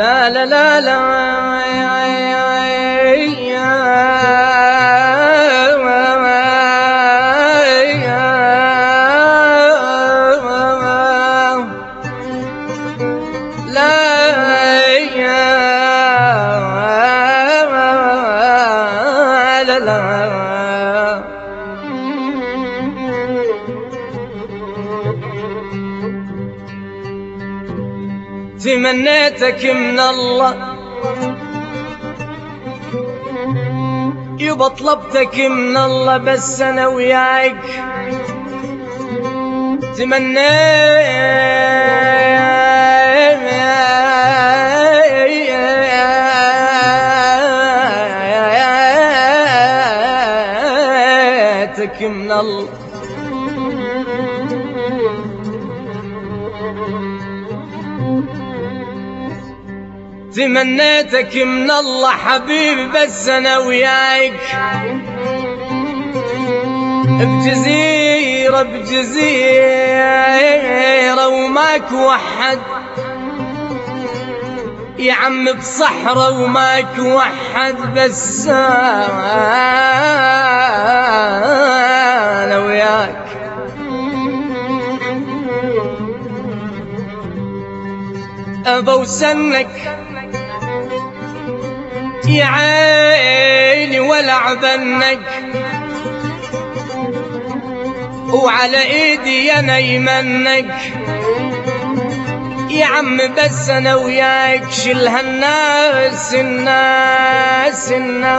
لا لا لا لا تمنيتك من الله يبا طلبتك من الله بس انا وياك تمنيتك من الله تمنيتك من الله حبيبي بس انا وياك بجزيرة بجزيرة وماك وحد يا عم بصحراء وماك وحد بس انا وياك ابا وسنك يا عيني ولعب عنك وعلى ايدي انا يمنك يا عم بس انا وياك شيل هالناس الناس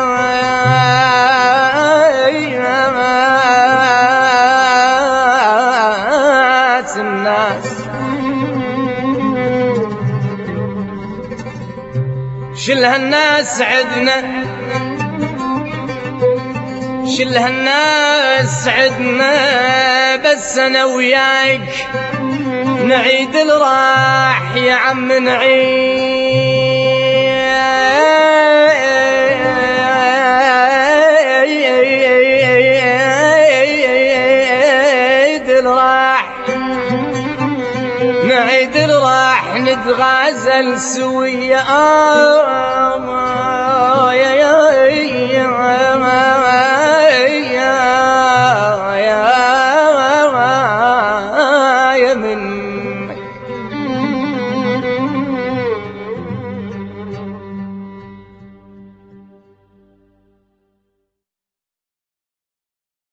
الناس الناس شيل هالناس عدنا شيل هالناس عدنا بس انا وياك نعيد الراح يا عم نعيد الراح نعيد الراح نتغازل سوية